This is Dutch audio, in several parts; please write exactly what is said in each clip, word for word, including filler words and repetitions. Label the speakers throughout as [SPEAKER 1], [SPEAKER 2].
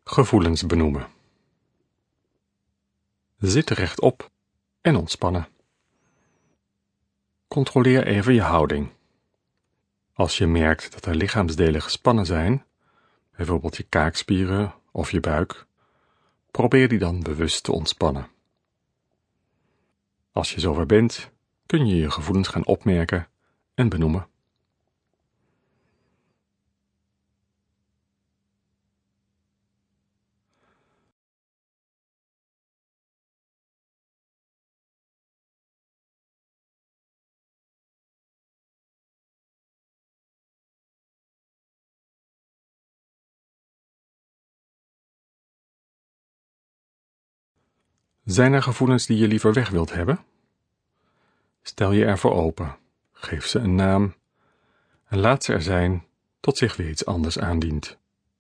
[SPEAKER 1] Gevoelens benoemen. Zit rechtop en ontspannen. Controleer even je houding. Als je merkt dat er lichaamsdelen gespannen zijn, bijvoorbeeld je kaakspieren of je buik, probeer die dan bewust te ontspannen. Als je zover bent, kun je je gevoelens gaan opmerken en benoemen. Zijn er gevoelens die je liever weg wilt hebben? Stel je ervoor open, geef ze een naam en laat ze er zijn tot zich weer iets anders aandient.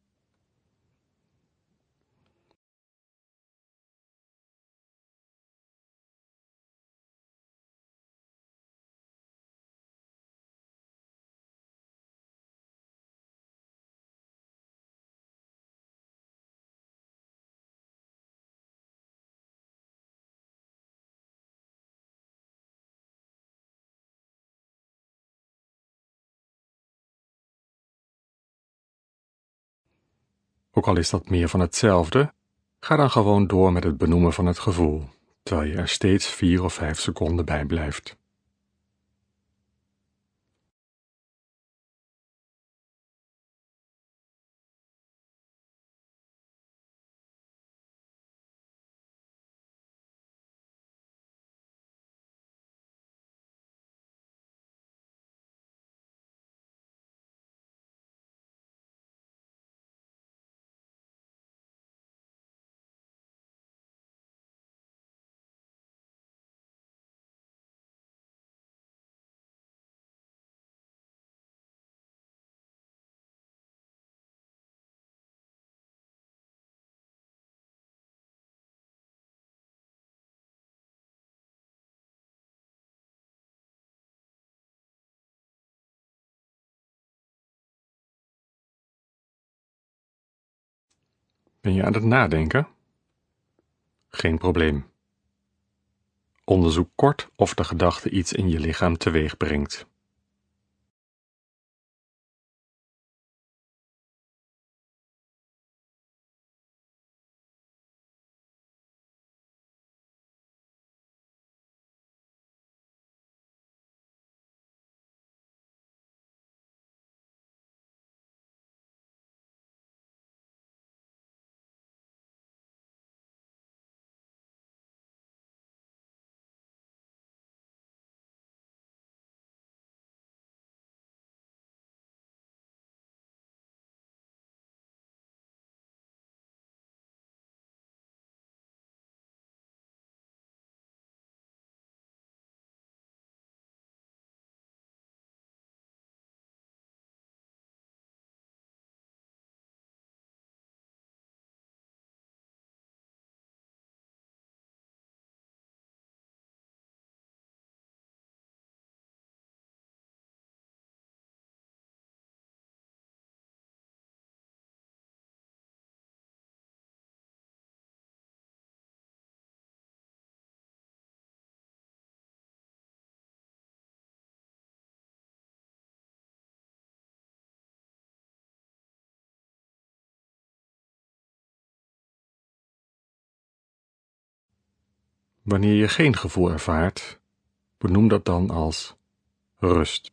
[SPEAKER 1] Ook al is dat meer van hetzelfde, ga dan gewoon door met het benoemen van het gevoel, terwijl je er steeds vier of vijf seconden bij blijft. Ben je aan het nadenken? Geen probleem. Onderzoek kort of de gedachte iets in je lichaam teweeg brengt. Wanneer je geen gevoel ervaart, benoem dat dan als rust.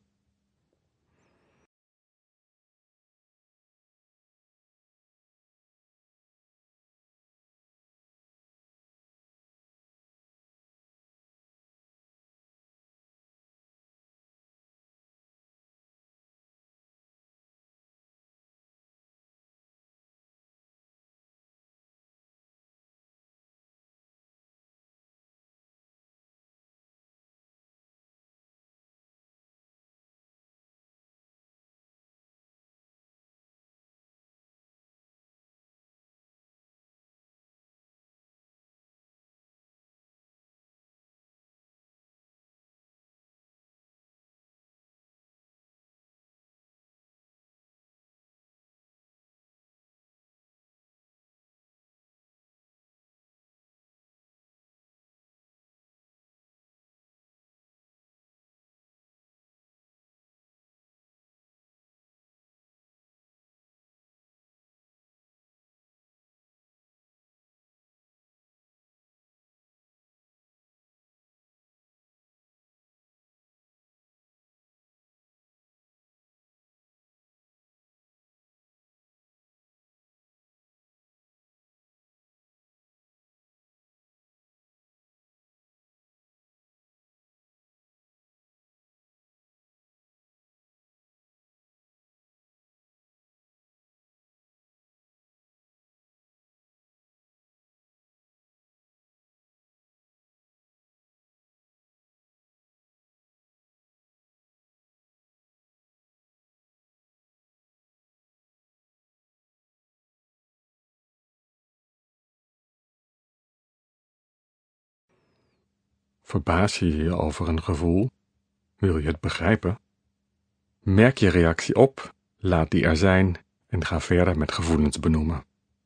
[SPEAKER 1] Verbaas je je over een gevoel? Wil je het begrijpen? Merk je reactie op, laat die er zijn en ga verder met gevoelens benoemen.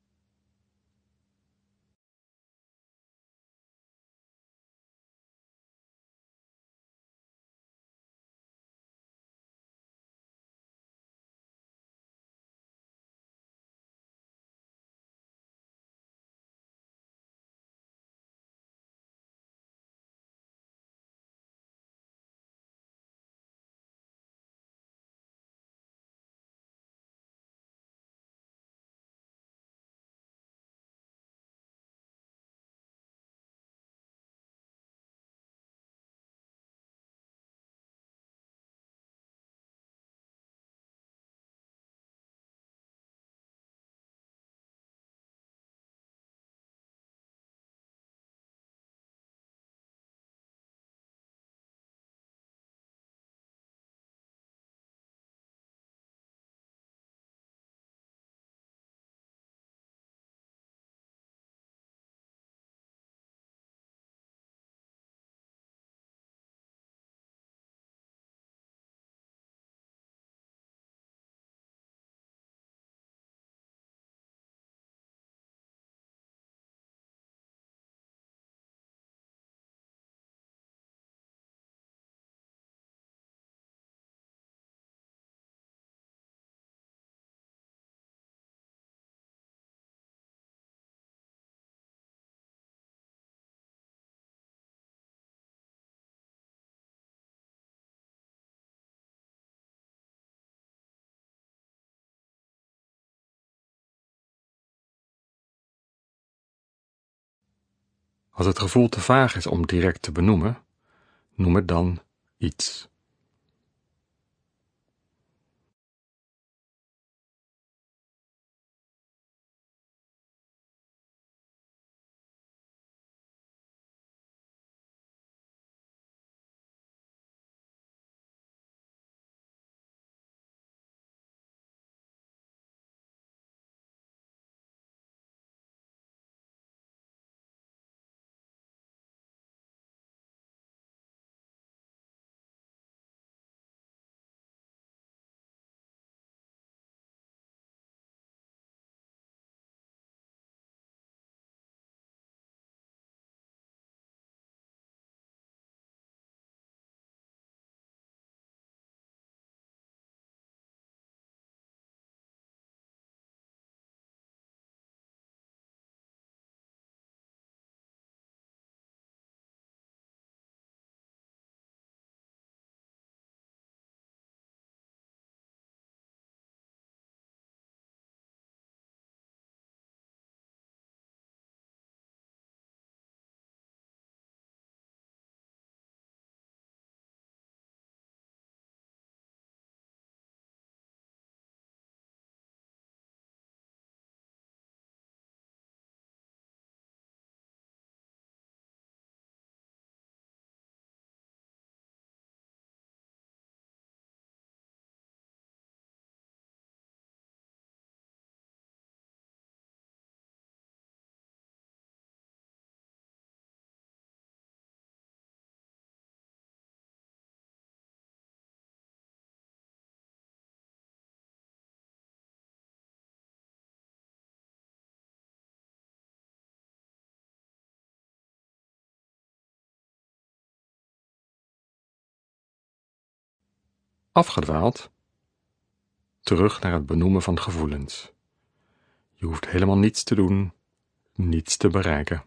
[SPEAKER 1] Als het gevoel te vaag is om direct te benoemen, noem het dan iets. Afgedwaald? Terug naar het benoemen van gevoelens. Je hoeft helemaal niets te doen, niets te bereiken.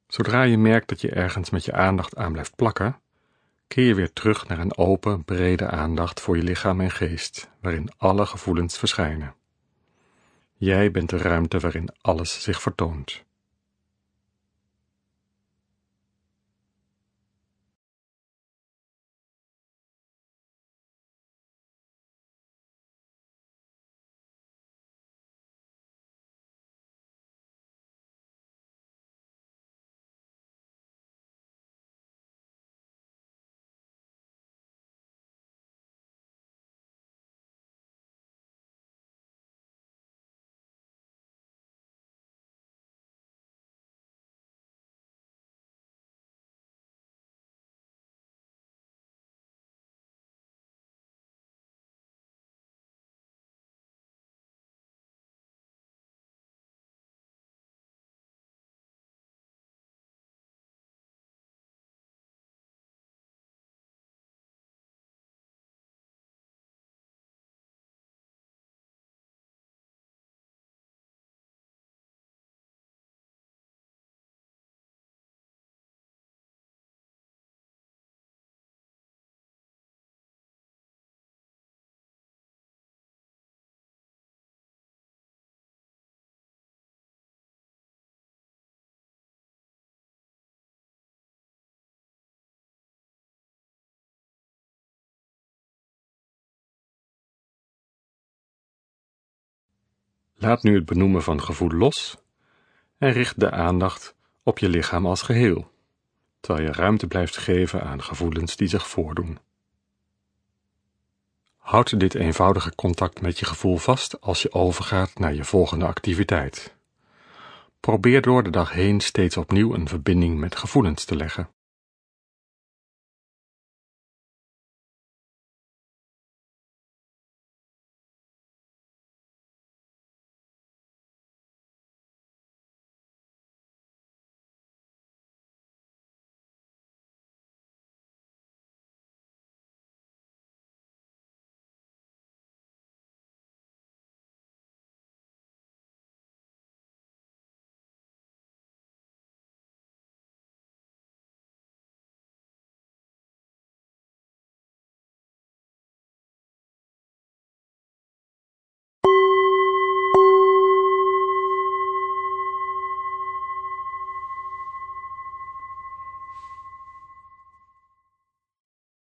[SPEAKER 1] Zodra je merkt dat je ergens met je aandacht aan blijft plakken, keer je weer terug naar een open, brede aandacht voor je lichaam en geest, waarin alle gevoelens verschijnen. Jij bent de ruimte waarin alles zich vertoont. Laat nu het benoemen van gevoel los en richt de aandacht op je lichaam als geheel, terwijl je ruimte blijft geven aan gevoelens die zich voordoen. Houd dit eenvoudige contact met je gevoel vast als je overgaat naar je volgende activiteit. Probeer door de dag heen steeds opnieuw een verbinding met gevoelens te leggen.